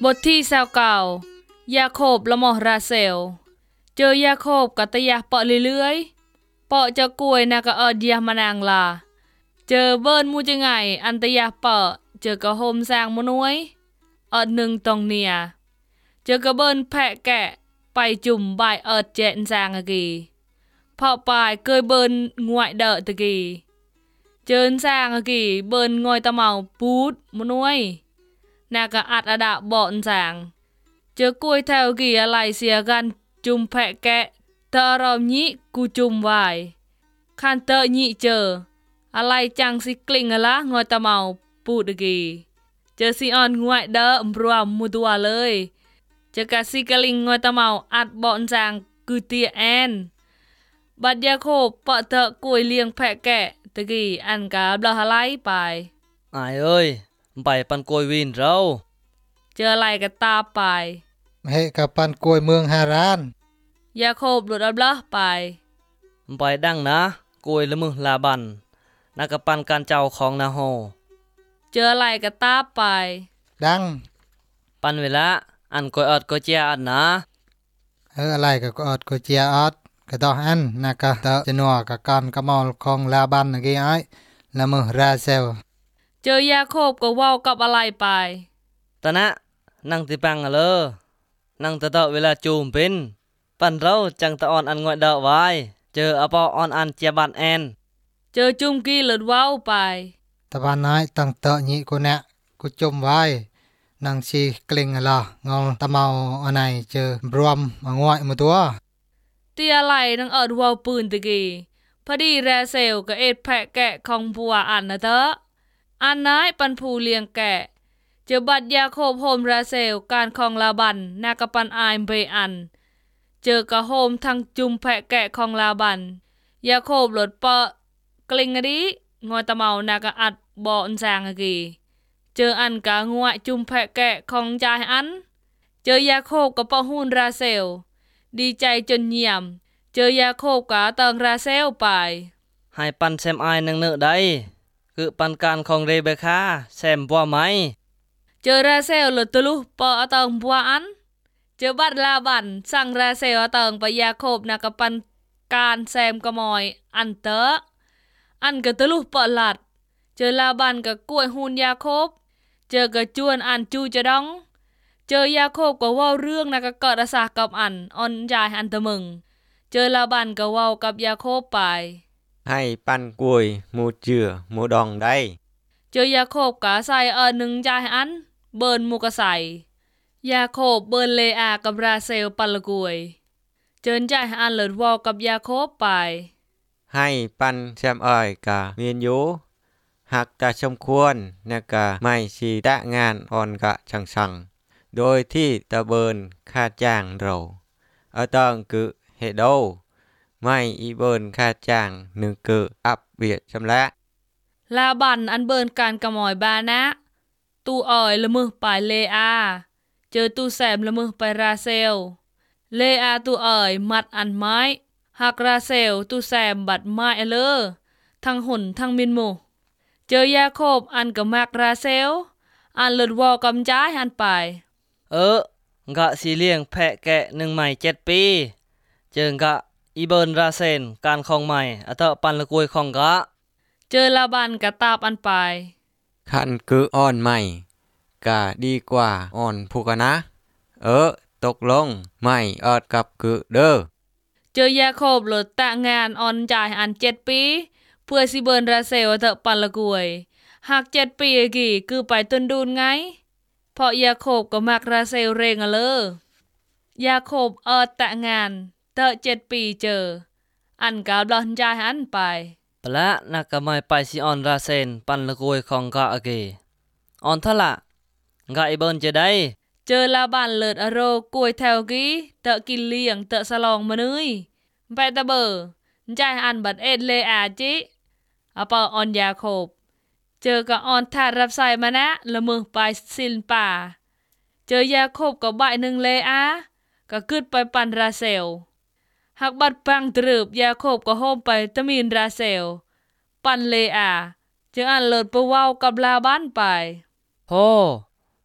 บทที่29ยาโคบละหมอราเซลเจอยาโคบกัตยะเปาะเรื่อยๆเปาะจะกล้วยนะกะเดียมานางลาเจอเบิ้นมูจะไงอันตยะเปาะเจอกะโฮมสร้างมนวยหนึ่งตองเนียเจอกะเบิ้นแพะแกะไปจุ่มใบเจนสร้างกีพอปลายเคยเบิ้นงวยเดอตะกีเจินสร้างกีเบิ้นงอยตะเมาปูดมนวยนากะอัดอดะบ่อนสางเจอกล้วยแถวกี่อะไรเสียกันจุ่มแพะแกะเตอรอมนี้กูจุ่มไว้คันเตอนี้เจออะไรจังสิกลิ่งละงอยตะเมาปูดกีเจอสิออนงวยเดอมรวมมูตัวเลยเจอกะสิกลิงงอยตะเมาอัดบ่อนสางกูเตียแอนบัดยาโคบเปาะเตอกล้วยเลี้ยงแพะแกะตะกี้อันกาบลาหะไลไปอายเอ้ยไปปันโกยวินเราเจออะไรก็ตาไปเฮกับปันกล้วยเมืองฮารานยาโคบหลุดอับละไปดังนะโกยละมึงลาบันนักปันการเจ้าของนาโฮเจออะไรก็ตาไปดังปันเวลาอันกอยอดกอยเจียอันนะอะไรก็อดก็เจียอดก็ต้องอันนะก็ตะจะนัวกับการกะมอลของลาบันกี่อ้ายละมือราเซลเจอยาโคบก็เว้ากับอะไรไปตะนะนั่งติปังอะเลอนั่งตะเตาเวลาจูมเป็นปันเราจังตะอ่อนอันงอยเดาไว้เจออปออ่อนอันเจียบันแอนเจอจุ่มกี้หลุดเว้าไปตะบานนายตั้งเตะนี้กูแนะกูจมไว้นางชีกลิงละงอตะเมาอันไหนเจอบรวมงอยมาตัวเตียไหลนังเว้าปืนตะกี้พอดีแรเซลก็เอ็ดแพะแกะของบัวอันนะเถอะอันนายปันผู้เลี้ยงแกะเจอบัดยาโคบโฮมราเซลการของลาบันนากะปันอายเบอันเจอกะโฮมทั้งจุ่มแพะแกะของลาบันยาโคบหลดเปาะกลิงอดีงอยตะเมานากะอัดบ่อนสางกีเจออันกะงวยจุ่มแพะแกะของจายอันเจอยาโคบกะเปาะหุ่นราเซลดีใจจนเยี่ยมเจอยาโคบกะเติงราเซลไปให้ปันแซมอายนังเนอได้คือปันการของเรเบคาแซมบัวไหมเจอราเซลหลุดตะลุปอเติงบัวอันเจอบัดลาบันสั่งราเซลเติงไปยาโคบนากะปันการแซมกะมอยอันเตออันกะตะลุปอหลัดเจอลาบันกะกล้วยหุ่นยาโคบเจอกะจวนอันจูจะดองเจอยาโคบก็เว้าเรื่องนากะเกิดอาสากับอันอ่อนจายอันตะมึงเจอลาบันก็เว้ากับยาโคบไปให้ปันกล้วยหมูเจือหมูดองได้เจอยาโคบกะใส่หนึ่งจายอันเบิร์นมูกะใส่ยาโคบเบิร์นเลอากับราเซลปันละกวยเจินจายอันเลิศวอกับยาโคบไปให้ปันแซมอ้อยกะเมียนอยู่หักกะสมควรนะกะไม่ชีตะงานอ่อนกะชังโดยที่ตะเบินค่าจ้างเราต้องคือเฮโดไม่อีเบินค่าจ้างหนึ่งคืออับเบียดชำระลาบันอันเบินการกะหมอยบานะตู้อ้อยละมือไปเลอาเจอตู้แซมละมือไปราเซลเลอาตู้อ้อยมัดอันไม้หักราเซลตู้แซมบัดไม้เลอทั้งหุ่นทั้งมินโมเจอยาโคบอันกับมักราเซลอันเลิศวอกำจ้ายอันไปกะสีเลี้ยงแพะแกะหนึ่งใหม่7 ปีเจอกะอีเบิร์นราเซนการของใหม่เตอปันละกวยของกะเจอลาบันกะตาบอันไปคันคืออ่อนใหม่กะดีกว่าอ่อนผู้กะนะตกลงไม่อดกับคือเด้อเจอยาโคบหลดตะงานอ่อนจ่ายอัน7 ปีเพื่อสิเบิร์นราเซลเตอปันละกวยหาก7 ปีกี่คือไปต้นดูนไงเพราะยาโคบก็มักราเซลเรงอะเลยาโคบตะงานเตอ7 ปีเจออันกาบลอนจ่ายอันไปปละนักกะไม่ไปสิออนราเซนปันละกวยของกะอเกออนทะละกะอีเบิร์นจะได้เจอลาบันเลิศอโรกล้วยแถวกี้เตะกินเลี้ยงเตะสลองมานุยไปตะเบอใจอันบัดเอ็ดเลอาจิเปาออนยาโคบเจอกับออนทารับใส่มานะละมือไปสินป่าเจอยาโคบกับใบหนึ่งเลอาก็ขึ้นไปปันราเซลหักบัดปังตรึบยาโคบก็โฮมไปตะมีนราเซลปันเลอาเจออันเลิศไปเว้ากับลาบันไปโธ่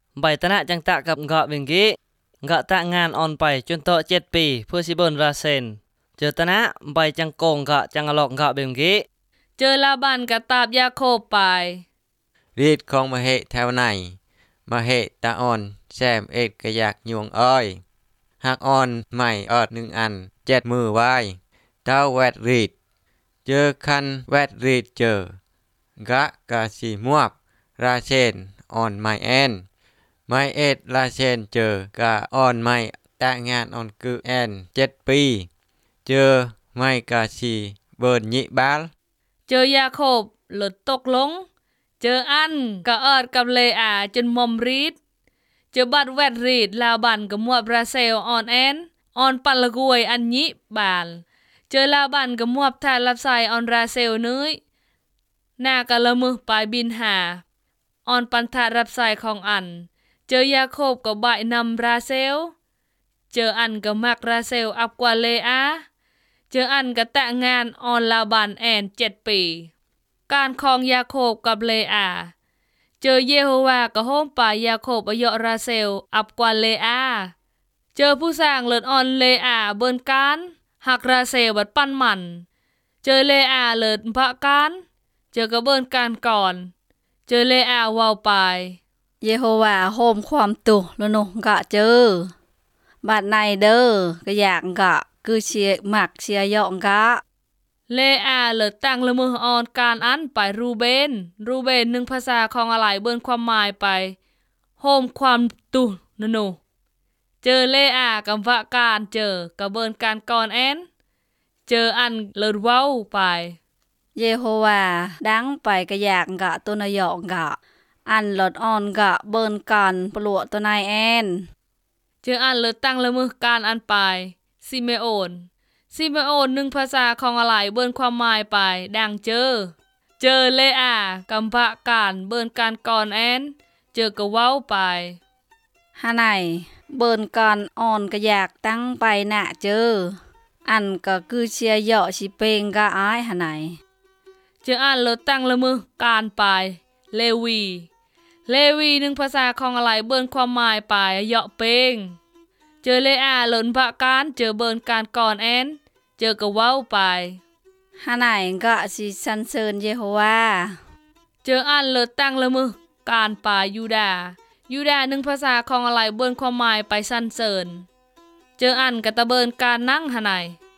ใบตนะจังตะกับกะเบงกิกะตะงานออนไปจนโต7 ปีเพื่อสิเบินราเซนเจอตนะใบจังโกงกะจังอลอกกะเบงกิเจอลาบันกะตาบยาโคบไปรีดของมะเหแถวไหนมะเหตาอ่อนแซมเอ็ดกะอยากยวงอ้อยหักอ่อนใหม่ออด1 อัน7 มือไว้เต้าแวดรีดเจอคันแวดรีดเจอกะกะสีมวบราเชนอ่อนไม้แอนไม้เอ็ดราเชนเจอกะอ่อนไม้ตะงานอ่อนคือแอน7 ปีเจอไม้กะสีเบิร์นญิบาลเจอยาโคบหลุดตกลงเจออันกะเอิดกับเลอาจนมอมรีดเจอบัดแวดรีดลาบันกะมวบราเซลอ่อนแอนอ่อนปัลละกวยอันญิบาลเจอลาบันกะมวบทารับใส่อ่อนราเซลนุ้ยหน้ากะละมือปลายบินหาอ่อนปันทารับใส่ของอันเจอยาโคบกะบ่ายนำราเซลเจออันกะมักราเซลอับกว่าเลอาเจออันกะแตะงานออนลาบันแอน7 ปีการคองยาโคบกับเลอาเจอเยโฮวากะโฮมป่ายาโคบอายอราเซลอับกว่าเลอาเจอผู้สร้างเลิศออนเลอาเบิ่นการหักราเซลบัดปั้นมันเจอเลอาเลิศพะการเจอกะเบิ่นการก่อนเจอเลอาเว้าไปเยโฮวาโฮมความตุลนุกะเจอบาดในเด้อกะอยากกะคือเชียมักเชียยองกะเลอาเลิศตั้งละมือออนการอันไปรูเบน1 ภาษาของอะไรเบิ่นความหมายไปโฮมความตุนนูเจอเลอากำวะการเจอกะเบิ่นการก่อนแอนเจออันเลิศเว้าไปเยโฮวาดังไปกะอยากกะตัวนายองกะอันหลดอ่อนกะเบิ่นกันปลวตัวนายแอนเจออันเลิศตั้งละมือการอันไปซิเมโอน1 ภาษาของอะไรเบิ่นความหมายไปดังเจอเลอากำพะการเบิ่นการก่อนแอนเจอกะเว้าไปหาไหนเบิ่นกันอ่อนกะอยากตั้งไปน่ะเจออันก็คือเชียเหยาะสิเปงกะอ้ายหาไหนเจออันเลิศตั้งละมือการไปเลวี1 ภาษาของอะไรเบิ่นความหมายไปเหยาะเปงเจอเลอาหล่นพะการเจอเบิ่นการก่อนแอนเจอกะเว้าไปหาไหนก็สิสรรเสริญเยโฮวาเจออันเลิศตั้งละมือการไปยูดา1 ภาษาของอะไรเบิ่นความหมายไปสรรเสริญเจออันกะตะเบิ่นการนั่งหาไหน